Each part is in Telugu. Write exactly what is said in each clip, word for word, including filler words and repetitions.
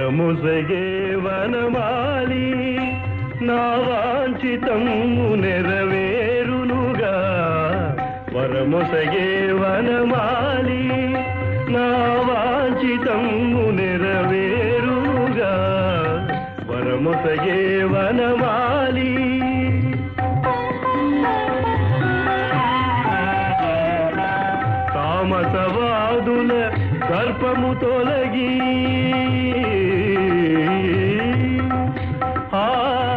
వరముసగే వనమాలి నా వాంఛితము నెరవేరునుగా వరముసగే వనమాలి నా వాంఛితము నెరవేరునుగా వరముసగే వనమాలి తామసవాదుల దర్పము తొలగి ఆ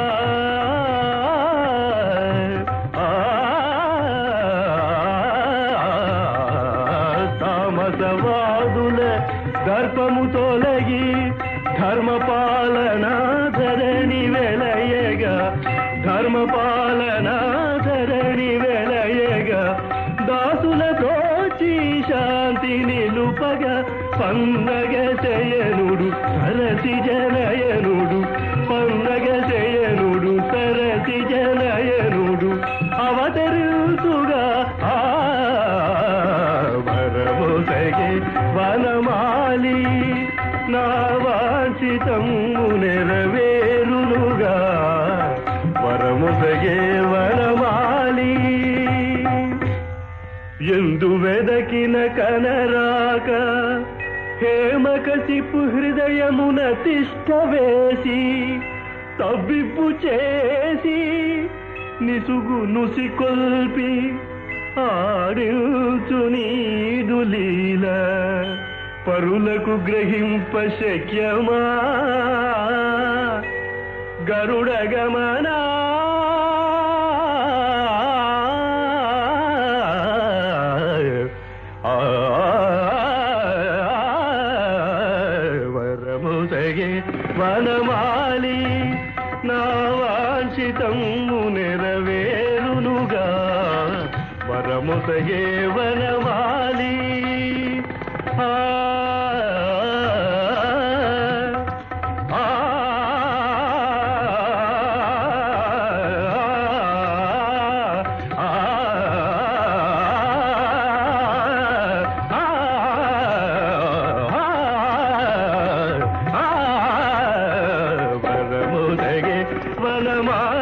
తామసవాదుల దర్పము తొలగి ధర్మపాలన ధరణి వెలయగా ధర్మపాలన ధరణి వెలయగా దాసులతో శాంతి నిలుపగా పండగ శయనుడు సరసి జనయనుడు పండగ శయనుడు సరసి జనయనుడు అవతరుతుగా ఆ వరముసగే వనమాలి నా వాంఛితము నెరవేరునుగా వరముసగే వనమాలి ఎందు వెదకిన కనరాక హేమకసిపు హృదయమున తిష్ట వేసి తవ్విప్పు చేసి నిసుగు నుసి కొల్పి ఆడించు నీదు లీల పరులకు గ్రహింప శక్యమా గరుడ గమనా వరముసగే వనమాలి నా వాంఛితము నెరవేరునుగా వరముసగే వనమాలి ఆ వనమాలి